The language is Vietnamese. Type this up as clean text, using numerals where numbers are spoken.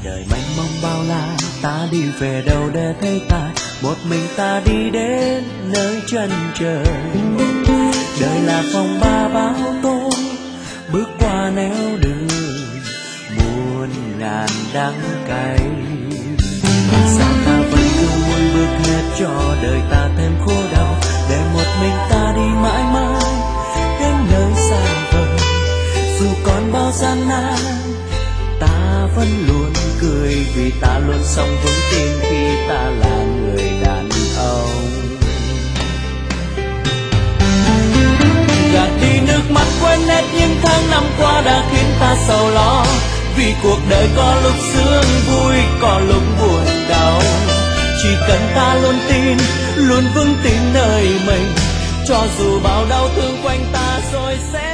Đời mênh mông bao la, ta đi về đâu để thấy ta, một mình ta đi đến nơi chân trời. Đời là phòng ba bão tố, bước qua nẻo đường muôn ngàn đắng cay. Sao ta vẫn cứ muốn bước hết cho đời ta thêm khổ đau, để một mình ta đi mãi mãi đến nơi xa vời. Dù còn bao gian nan, ta vẫn luôn cười, vì ta luôn sống vững tin khi ta là người đàn ông. Gạt đi nước mắt quên hết những tháng năm qua đã khiến ta sầu lo, vì cuộc đời có lúc sướng vui, có lúc buồn đau. Chỉ cần ta luôn tin, luôn vững tin nơi mình, cho dù bao đau thương quanh ta rồi sẽ